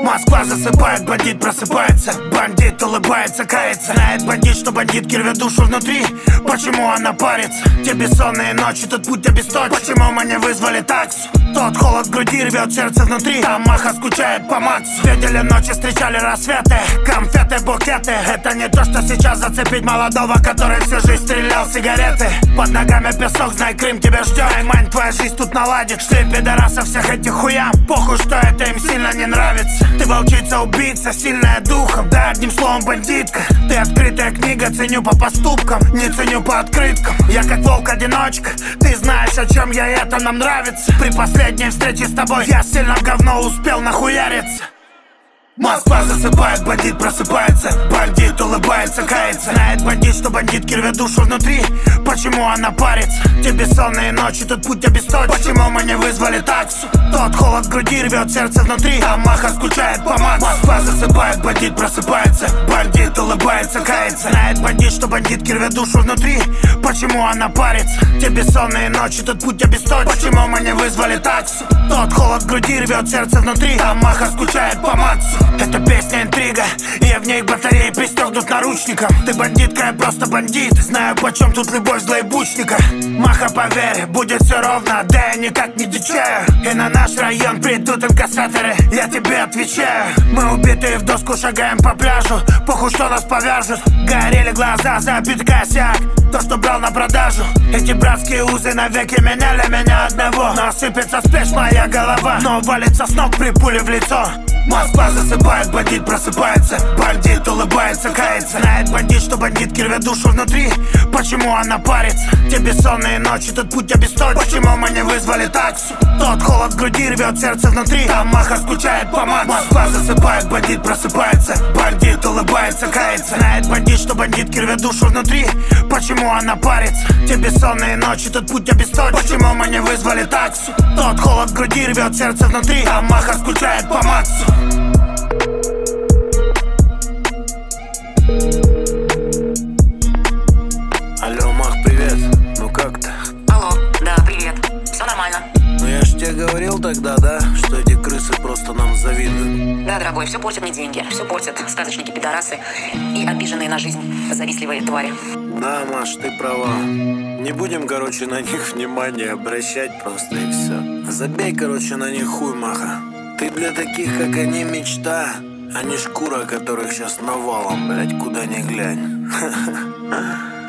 Москва засыпает, бандит просыпается. Бандит улыбается, кается. Знает бандит, что бандитки рвет душу внутри. Почему она парится? Те бессонные ночи, тот путь обесточен. Почему мы не вызвали таксу? Тот холод в груди рвет сердце внутри. Там Маха скучает по Максу. Видели ночи, встречали рассветы. Конфеты, букеты. Это не то, что сейчас зацепить молодого, который всю жизнь стрелял сигареты. Под ногами песок, знай, Крым тебя ждет. Ай, мань, твоя жизнь тут наладит. Шли пидорасов всех этих хуям. Похуй, что это им сильно не нравится. Ты волчица, убийца, сильная духом. Да, одним словом, бандитка. Ты открытая книга, ценю по поступкам, не ценю по открыткам. Я как волк-одиночка. Ты знаешь, о чем я, это нам нравится. При последней встрече с тобой я сильно в говно успел нахуяриться. Москва засыпает, бандит просыпается. Бандит улыбается, кается. Знает бандит, что бандитки рвет душу внутри. Почему она парится? Те бессонные ночи, тот путь обесточен. Почему мы не вызвали таксу? Тот холод в груди рвет сердце внутри. Там Маха скучает по Максу. Москва засыпает, бандит просыпается. Бандит улыбается, кается. Знает бандит, что бандитки рвет душу внутри. Почему она парится? Те бессонные ночи, тот путь обесточен. Почему мы не вызвали таксу? Тот холод в груди рвет сердце внутри. Там Маха скучает по Максу. Это песня интрига, и в ней батареи пристегнут наручником. Ты бандитка, я просто бандит. Знаю, почем тут любовь злоебучника. Маха, поверь, будет все ровно, да я никак не дичаю. И на наш район придут инкассаторы, я тебе отвечаю. Мы убитые в доску шагаем по пляжу. Похуй, что нас повяжут. Горели глаза, забит косяк. То, что брал на продажу. Эти братские узы навеки меняли меня одного. Насыпется спешь моя голова, но валится с ног при пуле в лицо. Москва засыпает, бандит просыпается. Бандит улыбается, кается. Знает бандит, что бандитки рвет душу внутри. Почему она парится? Те бессонные ночи, тот путь обесточен. Почему мы не вызвали таксу? Тот холод в груди рвет сердце внутри. Там Маха скучает по Максу. Москва засыпает, бандит просыпается. Бандит улыбается, кается. Знает бандит, что бандитки рвет душу внутри. Почему она парится? Те бессонные ночи, тот путь обесточен. Почему мы не вызвали таксу? Тот холод в груди рвет сердце внутри. Там Маха скучает по Максу. Алло, Мах, привет. Ну как ты? Алло, да, привет. Все нормально. Ну я ж тебе говорил тогда, да, что эти крысы просто нам завидуют. Да, дорогой, все портят мне деньги. Все портят сказочники-пидорасы и обиженные на жизнь завистливые твари. Да, Маш, ты права. Не будем, короче, на них внимание обращать просто и все. Забей, короче, на них хуй, Маха. Ты для таких, как они, мечта, а не шкура, которых сейчас навалом, блять, куда ни глянь.